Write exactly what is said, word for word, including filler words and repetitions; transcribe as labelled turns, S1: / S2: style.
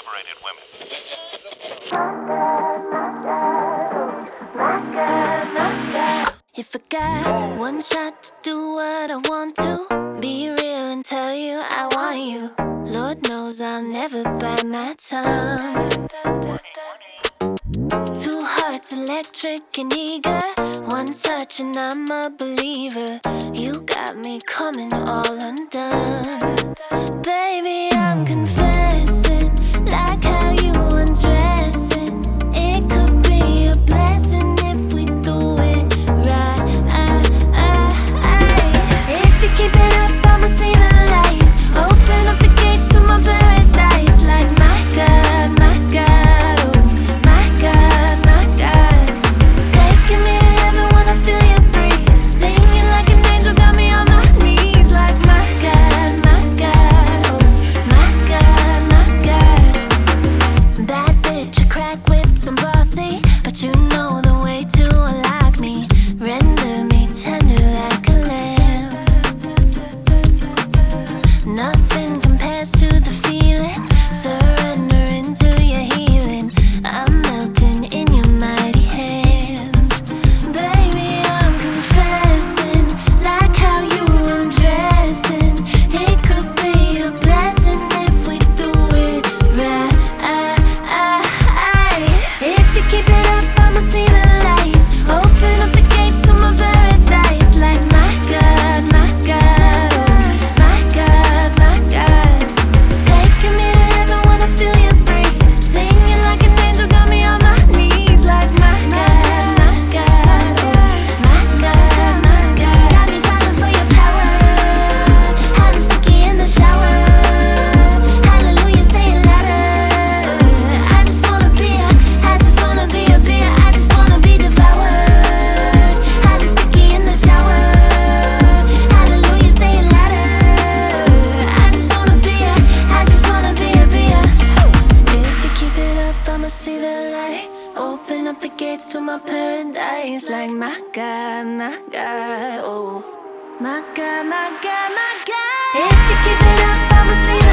S1: liberated women.
S2: If I got one shot to do what I want to, be real and tell you I want you, Lord knows I'll never bite my tongue. Two hearts electric and eager, one touch and I'm a believer. You got me coming all undone. Baby, I'm confessing, like how you undressing. It could be a blessing if we do it right. If you keep it up, I'ma see the light. Open up the gates to my paradise. Like my God, my God, oh my God, my God. Taking me to heaven when I feel you breathe. Singing like an angel, got me on my knees. Like my God, my God, oh my God, my God. Bad bitch, a crack whips and bossy, but you know the way to unlock me. Render me tender like a lamb. Nothing compares to the feeling. Surrendering to your healing. I'm melting in your mighty hands. Baby, I'm confessing, like how you undressing. It could be a blessing if we do it right. If you keep it up, I'ma see the light. Open up the gates to my paradise. Like my God, my God, oh my God, my God. Taking me to heaven when I feel you breathe. Singing like an angel, got me on my knees. Like my God, my God, oh my God, my God. Got me falling for your power. Hot and sticky in the shower. Hallelujah, say it louder. I just wanna be a, I just wanna be a beer. I just wanna be devoured. Hot and sticky in the shower. Hallelujah, say it louder. I just wanna be a, I just wanna be a beer. If you keep it up, I'ma see the light. Open up the gates to my paradise. Like my God, my God, oh my God, my God, my God. If you keep it up, I'ma see